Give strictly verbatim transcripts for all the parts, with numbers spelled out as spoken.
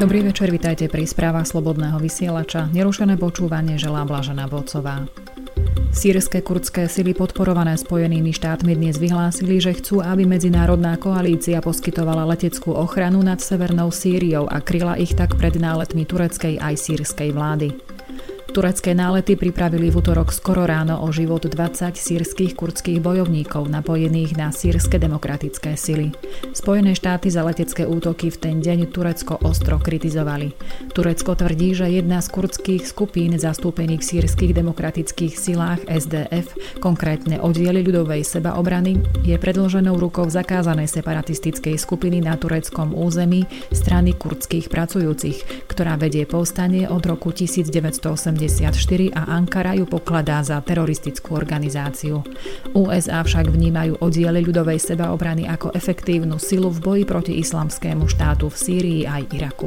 Dobrý večer, vitajte pri správach Slobodného vysielača. Nerušené počúvanie želá Blažena Vocová. Sýrske kurdské sily podporované Spojenými štátmi dnes vyhlásili, že chcú, aby medzinárodná koalícia poskytovala leteckú ochranu nad severnou Sýriou a kryla ich tak pred náletmi tureckej aj sýrskej vlády. Turecké nálety pripravili v utorok skoro ráno o život dvadsať sýrskych kurdských bojovníkov napojených na sýrske demokratické sily. Spojené štáty za letecké útoky v ten deň Turecko ostro kritizovali. Turecko tvrdí, že jedna z kurdských skupín zastúpených v sýrskych demokratických silách es dé ef, konkrétne oddiely ľudovej sebaobrany, je predĺženou rukou zakázanej separatistickej skupiny na tureckom území strany kurdských pracujúcich, ktorá vedie povstanie od roku devätnásťstoosemdesiatštyri a Ankara ju pokladá za teroristickú organizáciu. ú es á však vnímajú oddiely ľudovej sebaobrany ako efektívnu silu v boji proti islamskému štátu v Sýrii aj Iraku.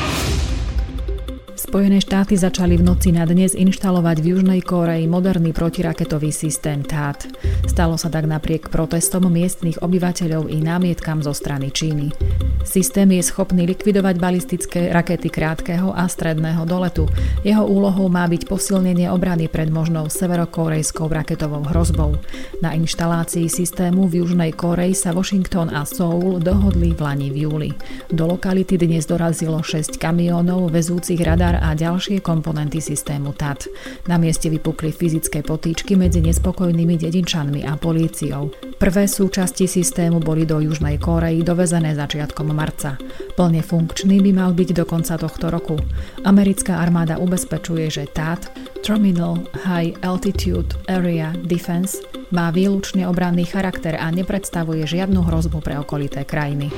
Spojené štáty začali v noci na dnes inštalovať v Južnej Kórei moderný protiraketový systém té á dé. Stalo sa tak napriek protestom miestnych obyvateľov i námietkam zo strany Číny. Systém je schopný likvidovať balistické rakety krátkeho a stredného doletu. Jeho úlohou má byť posilnenie obrany pred možnou severokórejskou raketovou hrozbou. Na inštalácii systému v Južnej Kórei sa Washington a Soul dohodli v lani v júli. Do lokality dnes dorazilo šesť kamiónov vezúcich radar a ďalšie komponenty systému té á dé. Na mieste vypukli fyzické potýčky medzi nespokojnými dedinčanmi a políciou. Prvé súčasti systému boli do Južnej Kórei dovezené začiatkom marca. Plne funkčný by mal byť do konca tohto roku. Americká armáda ubezpečuje, že té á dé, Terminal High Altitude Area Defense, má výlučne obranný charakter a nepredstavuje žiadnu hrozbu pre okolité krajiny.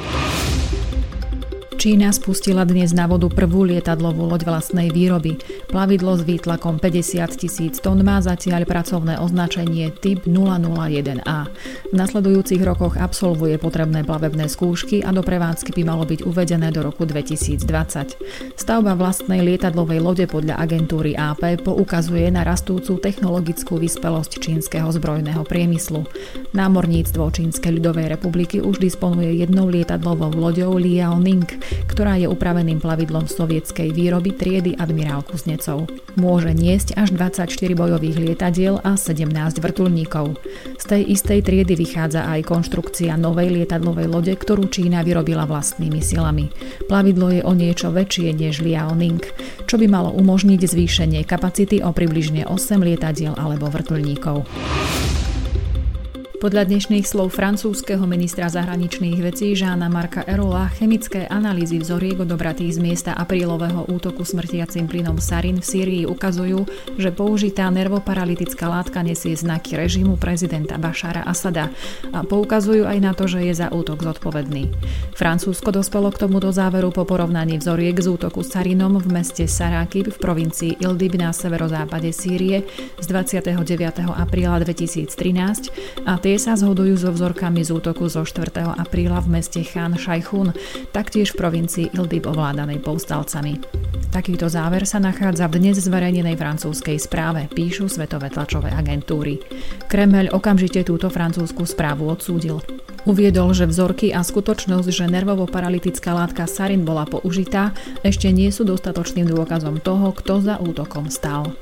Čína spustila dnes na vodu prvú lietadlovú loď vlastnej výroby. Plavidlo s výtlakom päťdesiat tisíc tón má zatiaľ pracovné označenie typ nula nula jeden á. V nasledujúcich rokoch absolvuje potrebné plavebné skúšky a do prevádzky by malo byť uvedené do roku dvetisícdvadsať. Stavba vlastnej lietadlovej lode podľa agentúry á pé poukazuje na rastúcu technologickú vyspelosť čínskeho zbrojného priemyslu. Námorníctvo Čínskej ľudovej republiky už disponuje jednou lietadlovou loďou Liaoning, ktorá je upraveným plavidlom sovietskej výroby triedy admirál Kuznecov. Môže niesť až dvadsaťštyri bojových lietadiel a sedemnásť vrtuľníkov. Z tej istej triedy vychádza aj konštrukcia novej lietadlovej lode, ktorú Čína vyrobila vlastnými silami. Plavidlo je o niečo väčšie než Liaoning, čo by malo umožniť zvýšenie kapacity o približne osem lietadiel alebo vrtuľníkov. Podľa dnešných slov francúzskeho ministra zahraničných vecí Jeana Marca Ayraulta chemické analýzy vzoriek odobratých z miesta aprílového útoku smrtiacim plynom sarín v Sýrii ukazujú, že použitá nervoparalytická látka nesie znaky režimu prezidenta Bašára Asada a poukazujú aj na to, že je za útok zodpovedný. Francúzsko dospelo k tomuto záveru po porovnaní vzoriek z útoku sarínom v meste Sarakib v provincii Idlib na severozápade Sýrie z dvadsiateho deviateho apríla dvetisíctrinásť a tie sa zhodujú so vzorkami z útoku zo štvrtého apríla v meste Khan Šajchún, taktiež v provincii Idlib ovládanej povstalcami. Takýto záver sa nachádza v dnes zverejnenej francúzskej správe, píšu svetové tlačové agentúry. Kremeľ okamžite túto francúzsku správu odsúdil. Uviedol, že vzorky a skutočnosť, že nervovo-paralytická látka sarín bola použitá, ešte nie sú dostatočným dôkazom toho, kto za útokom stál.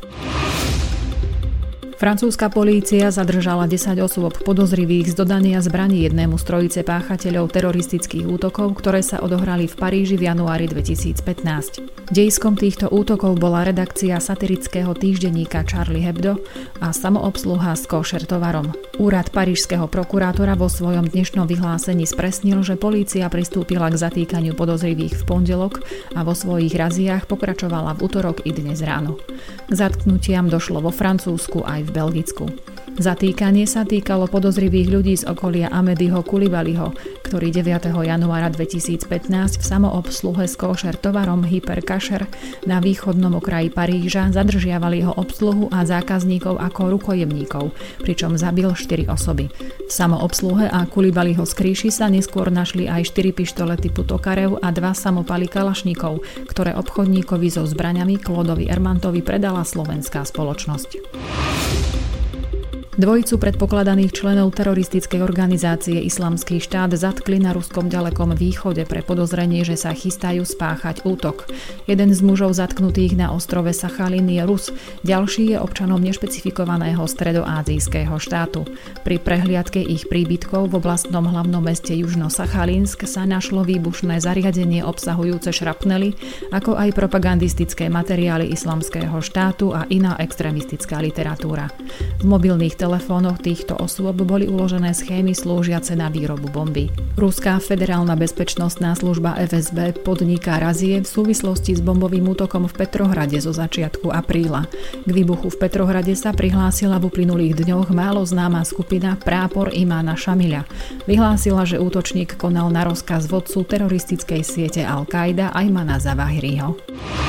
Francúzska polícia zadržala desať osôb podozrivých z dodania zbraní jednému z trojice páchateľov teroristických útokov, ktoré sa odohrali v Paríži v januári dvetisícpätnásť. Dejiskom týchto útokov bola redakcia satirického týždenníka Charlie Hebdo a samoobsluha s košer tovarom. Úrad parížskeho prokurátora vo svojom dnešnom vyhlásení spresnil, že polícia pristúpila k zatýkaniu podozrivých v pondelok a vo svojich raziách pokračovala v utorok i dnes ráno. K zatknutiam došlo vo Francúzsku aj v Belgicku. Zatýkanie sa týkalo podozrivých ľudí z okolia Amédyho Coulibalyho, ktorý deviateho januára dvetisícpätnásť v samoobsluhe s košer tovarom Hyper Cacher na východnom okraji Paríža zadržiaval jeho obsluhu a zákazníkov ako rukojemníkov, pričom zabil štyri osoby. V samoobsluhe a Coulibalyho skrýši sa neskôr našli aj štyri pištole typu Tokarev a dva samopaly kalašníkov, ktoré obchodníkovi so zbraňami Claudeovi Ermantovi predala slovenská spoločnosť. Dvojicu predpokladaných členov teroristickej organizácie Islamský štát zatkli na ruskom ďalekom východe pre podozrenie, že sa chystajú spáchať útok. Jeden z mužov zatknutých na ostrove Sachalín je Rus, ďalší je občanom nešpecifikovaného stredoázijského štátu. Pri prehliadke ich príbytkov v oblastnom hlavnom meste Južno-Sachalínsk sa našlo výbušné zariadenie obsahujúce šrapnely, ako aj propagandistické materiály Islamského štátu a iná extrémistická literatúra. V mobilných telefónoch týchto osôb boli uložené schémy slúžiace na výrobu bomby. Ruská federálna bezpečnostná služba ef es bé podniká razie v súvislosti s bombovým útokom v Petrohrade zo začiatku apríla. K výbuchu v Petrohrade sa prihlásila v uplynulých dňoch málo známa skupina Prápor Imána Šamiľa. Vyhlásila, že útočník konal na rozkaz vodcu teroristickej siete Al-Qaida Ajmana Zawahiriho.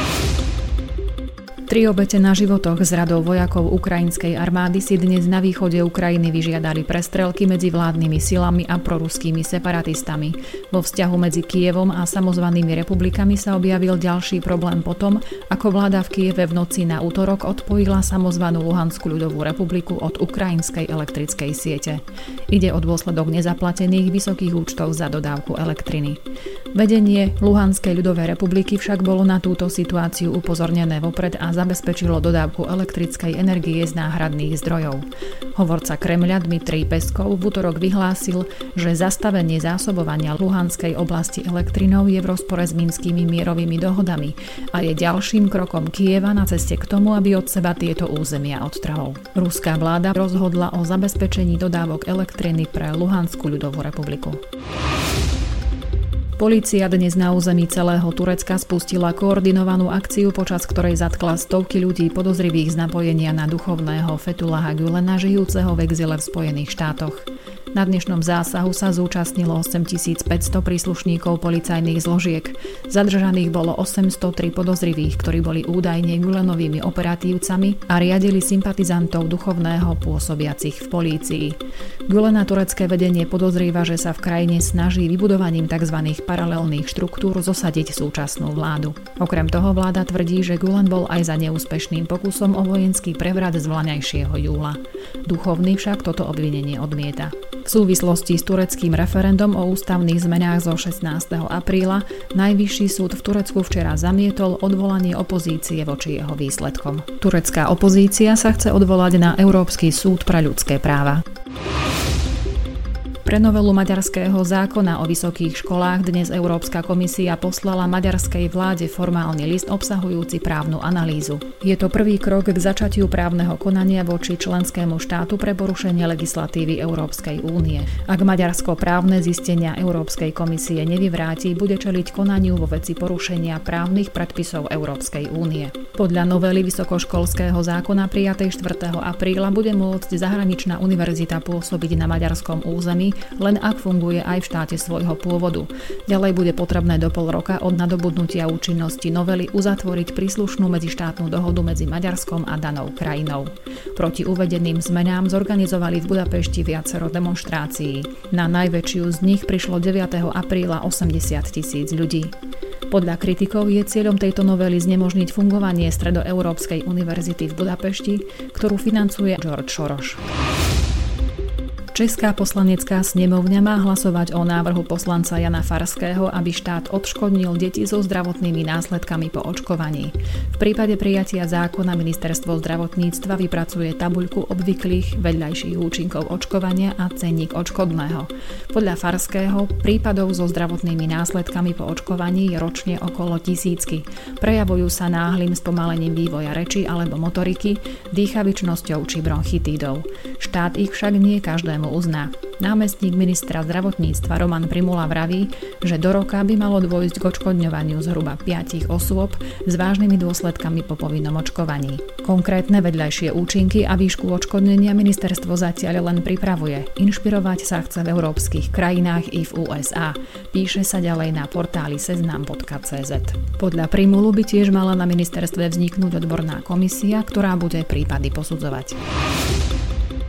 Tri obete na životoch z radov vojakov ukrajinskej armády si dnes na východe Ukrajiny vyžiadali prestrelky medzi vládnymi silami a proruskými separatistami. Vo vzťahu medzi Kyjevom a samozvanými republikami sa objavil ďalší problém potom, ako vláda v Kyjeve v noci na útorok odpojila samozvanú Luhanskú ľudovú republiku od ukrajinskej elektrickej siete. Ide o dôsledok nezaplatených vysokých účtov za dodávku elektriny. Vedenie Luhanskej ľudovej republiky však bolo na túto situáciu upozornené vopred a zabezpečilo dodávku elektrickej energie z náhradných zdrojov. Hovorca Kremľa Dmitrij Peskov v útorok vyhlásil, že zastavenie zásobovania Luhanskej oblasti elektrinou je v rozpore s minskými mierovými dohodami a je ďalším krokom Kyjeva na ceste k tomu, aby od seba tieto územia odtrhol. Ruská vláda rozhodla o zabezpečení dodávok elektriny pre Luhanskú ľudovú republiku. Polícia dnes na území celého Turecka spustila koordinovanú akciu, počas ktorej zatkla stovky ľudí podozrivých z napojenia na duchovného Fethullaha Gülena, žijúceho v exile v Spojených štátoch. Na dnešnom zásahu sa zúčastnilo osemtisícpäťsto príslušníkov policajných zložiek. Zadržaných bolo osemstotri podozrivých, ktorí boli údajne Gülenovými operatívcami a riadili sympatizantov duchovného pôsobiacich v polícii. Gülena turecké vedenie podozrieva, že sa v krajine snaží vybudovaním tzv. Paralelných štruktúr zosadiť súčasnú vládu. Okrem toho vláda tvrdí, že Gülen bol aj za neúspešným pokusom o vojenský prevrat z vlaňajšieho júla. Duchovný však toto obvinenie odmieta. V súvislosti s tureckým referendum o ústavných zmenách zo šestnásteho apríla Najvyšší súd v Turecku včera zamietol odvolanie opozície voči jeho výsledkom. Turecká opozícia sa chce odvolať na Európsky súd pre ľudské práva. Pre novelu maďarského zákona o vysokých školách dnes Európska komisia poslala maďarskej vláde formálny list obsahujúci právnu analýzu. Je to prvý krok k začatiu právneho konania voči členskému štátu pre porušenie legislatívy Európskej únie. Ak Maďarsko právne zistenia Európskej komisie nevyvráti, bude čeliť konaniu vo veci porušenia právnych predpisov Európskej únie. Podľa novely vysokoškolského zákona prijatej štvrtého apríla bude môcť zahraničná univerzita pôsobiť na maďarskom území, len ak funguje aj v štáte svojho pôvodu. Ďalej bude potrebné do pol roka od nadobudnutia účinnosti novely uzatvoriť príslušnú medzištátnu dohodu medzi Maďarskom a danou krajinou. Proti uvedeným zmenám zorganizovali v Budapešti viacero demonštrácií. Na najväčšiu z nich prišlo deviateho apríla osemdesiat tisíc ľudí. Podľa kritikov je cieľom tejto novely znemožniť fungovanie Stredoeurópskej univerzity v Budapešti, ktorú financuje George Soros. Česká poslanecká snemovňa má hlasovať o návrhu poslanca Jana Farského, aby štát odškodnil deti so zdravotnými následkami po očkovaní. V prípade prijatia zákona ministerstvo zdravotníctva vypracuje tabuľku obvyklých vedľajších účinkov očkovania a cenník odškodného. Podľa Farského prípadov so zdravotnými následkami po očkovaní je ročne okolo tisícky. Prejavujú sa náhlym spomalením vývoja reči alebo motoriky, dýchavičnosťou či bronchitídou. Štát ich však nie každému uzná. Námestník ministra zdravotníctva Roman Primula vraví, že do roka by malo dôjsť k odškodňovaniu zhruba piatich osôb s vážnymi dôsledkami po povinnom očkovaní. Konkrétne vedľajšie účinky a výšku odškodnenia ministerstvo zatiaľ len pripravuje. Inšpirovať sa chce v európskych krajinách i v ú es á. Píše sa ďalej na portáli seznam bodka cé zet. Podľa Primulu by tiež mala na ministerstve vzniknúť odborná komisia, ktorá bude prípady posudzovať.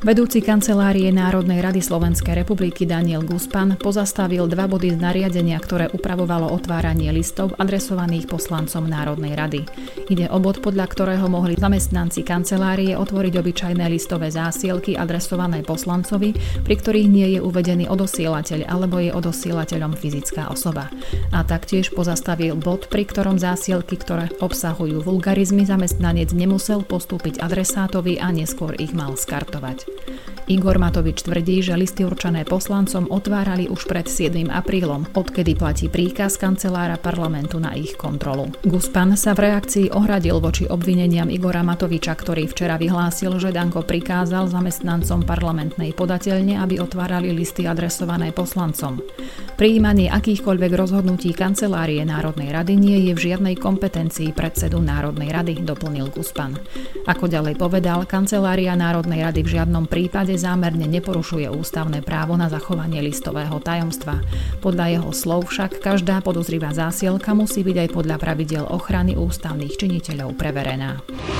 Vedúci kancelárie Národnej rady Slovenskej republiky Daniel Guspan pozastavil dva body z nariadenia, ktoré upravovalo otváranie listov adresovaných poslancom Národnej rady. Ide o bod, podľa ktorého mohli zamestnanci kancelárie otvoriť obyčajné listové zásielky adresované poslancovi, pri ktorých nie je uvedený odosielateľ alebo je odosielateľom fyzická osoba. A taktiež pozastavil bod, pri ktorom zásielky, ktoré obsahujú vulgarizmy, zamestnanec nemusel postúpiť adresátovi a neskôr ich mal skartovať. Igor Matovič tvrdí, že listy určené poslancom otvárali už pred siedmym aprílom, odkedy platí príkaz kancelára parlamentu na ich kontrolu. Guspan sa v reakcii ohradil voči obvineniam Igora Matoviča, ktorý včera vyhlásil, že Danko prikázal zamestnancom parlamentnej podateľne, aby otvárali listy adresované poslancom. Prijímanie akýchkoľvek rozhodnutí kancelárie Národnej rady nie je v žiadnej kompetencii predsedu Národnej rady, doplnil Guspan. Ako ďalej povedal, kancelária Národnej rady v žiadnom prípade zámerne neporušuje ústavné právo na zachovanie listového tajomstva. Podľa jeho slov však každá podozrivá zásielka musí byť aj podľa pravidiel ochrany ústavných činiteľov preverená.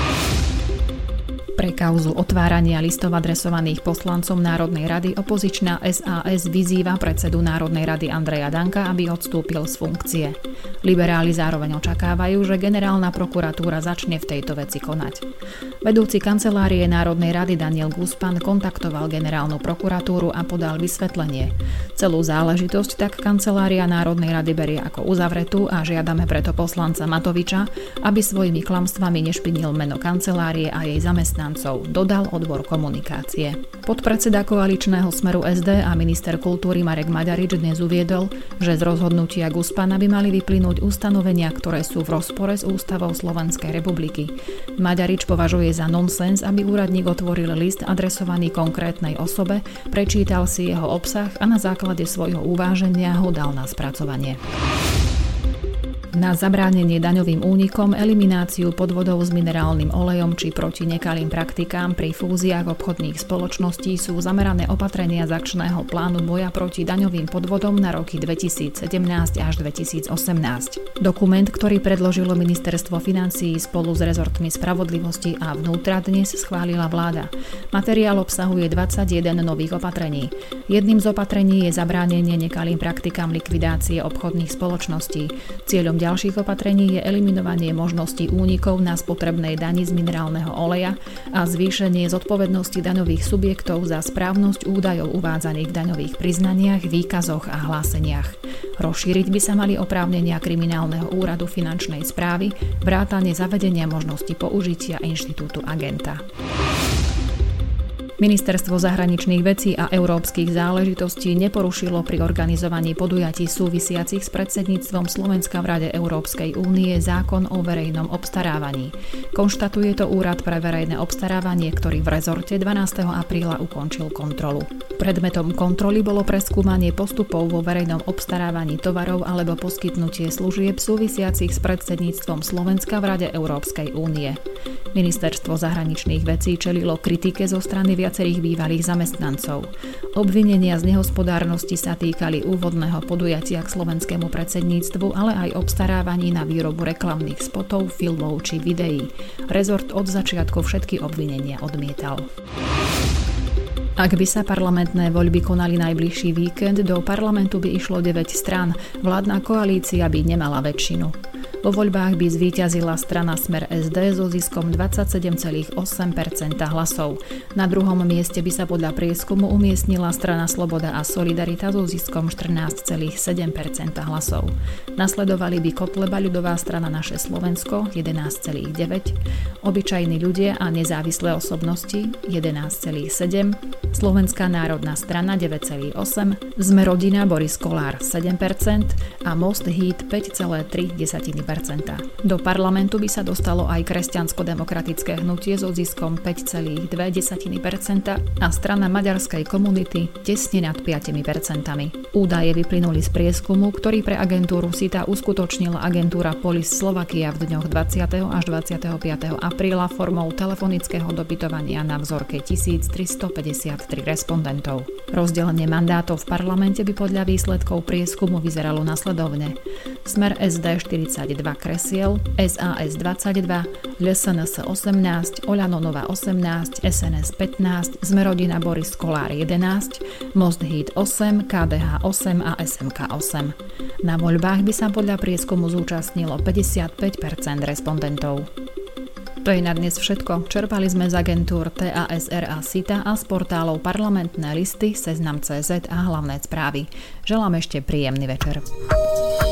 Pre kauzu otvárania listov adresovaných poslancom Národnej rady opozičná es a es vyzýva predsedu Národnej rady Andreja Danka, aby odstúpil z funkcie. Liberáli zároveň očakávajú, že generálna prokuratúra začne v tejto veci konať. Vedúci kancelárie Národnej rady Daniel Guspan kontaktoval generálnu prokuratúru a podal vysvetlenie. Celú záležitosť tak kancelária Národnej rady berie ako uzavretú a žiadame preto poslanca Matoviča, aby svojimi klamstvami nešpinil meno kancelárie a jej zamestnancov, dodal odbor komunikácie. Podpredseda koaličného Smeru es dé a minister kultúry Marek Maďarič dnes uviedol, že z rozhodnutia Guspana by mali vyplynúť ustanovenia, ktoré sú v rozpore s ústavou Slovenskej republiky. Maďarič považuje za nonsens, aby úradník otvoril list adresovaný konkrétnej osobe, prečítal si jeho obsah a na základe svojho uváženia ho dal na spracovanie. Na zabránenie daňovým únikom, elimináciu podvodov s minerálnym olejom či proti nekalým praktikám pri fúziách obchodných spoločností sú zamerané opatrenia z akčného plánu boja proti daňovým podvodom na roky dvetisícsedemnásť až dvetisícosemnásť. Dokument, ktorý predložilo Ministerstvo financií spolu s rezortmi spravodlivosti a vnútra, dnes schválila vláda. Materiál obsahuje dvadsaťjeden nových opatrení. Jedným z opatrení je zabránenie nekalým praktikám likvidácie obchodných spoločností. Cieľom ďalších opatrení je eliminovanie možností únikov na spotrebnej dani z minerálneho oleja a zvýšenie zodpovednosti daňových subjektov za správnosť údajov uvádzaných v daňových priznaniach, výkazoch a hláseniach. Rozšíriť by sa mali oprávnenia kriminálneho úradu finančnej správy, vrátane zavedenia možnosti použitia inštitútu agenta. Ministerstvo zahraničných vecí a európskych záležitostí neporušilo pri organizovaní podujatí súvisiacich s predsedníctvom Slovenska v Rade Európskej únie zákon o verejnom obstarávaní. Konštatuje to Úrad pre verejné obstarávanie, ktorý v rezorte dvanásteho apríla ukončil kontrolu. Predmetom kontroly bolo preskúmanie postupov vo verejnom obstarávaní tovarov alebo poskytnutie služieb súvisiacich s predsedníctvom Slovenska v Rade Európskej únie. Ministerstvo zahraničných vecí čelilo kritike zo strany viacerých bývalých zamestnancov. Obvinenia z nehospodárnosti sa týkali úvodného podujatia k slovenskému predsedníctvu, ale aj obstarávaní na výrobu reklamných spotov, filmov či videí. Rezort od začiatku všetky obvinenia odmietal. Ak by sa parlamentné voľby konali najbližší víkend, do parlamentu by išlo deväť strán, vládna koalícia by nemala väčšinu. Vo voľbách by zvíťazila strana Smer es dé so ziskom dvadsaťsedem celá osem percenta hlasov. Na druhom mieste by sa podľa prieskumu umiestnila strana Sloboda a Solidarita so ziskom štrnásť celá sedem percenta hlasov. Nasledovali by Kotleba, ľudová strana Naše Slovensko jedenásť celá deväť percenta, Obyčajní ľudia a nezávislé osobnosti jedenásť celá sedem percenta, Slovenská národná strana deväť celá osem percenta, Sme rodina Boris Kollár sedem percent a Most Híd päť celá tri percenta. Do parlamentu by sa dostalo aj kresťansko-demokratické hnutie so ziskom päť celá dva percenta a strana maďarskej komunity tesne nad päť percent. Údaje vyplynuli z prieskumu, ktorý pre agentúru SITA uskutočnila agentúra Polis Slovakia v dňoch dvadsiateho až dvadsiateho piateho apríla formou telefonického dopytovania na vzorke tisíctristopäťdesiattri respondentov. Rozdelenie mandátov v parlamente by podľa výsledkov prieskumu vyzeralo nasledovne. Smer es dé štyridsaťdva kresiel, es a es dvadsaťdva, el es en es osemnásť, Oľano Nova osemnásť, es en es pätnásť, Sme rodina Boris Kolár jedenásť, Most Híd osem, ká dé há osem a es em ká osem. Na voľbách by sa podľa prieskumu zúčastnilo päťdesiatpäť percent respondentov. To je na dnes všetko. Čerpali sme z agentúr té á es er a SITA a z portálov Parlamentné listy, Seznam bodka cé zet a Hlavné správy. Želám ešte príjemný večer.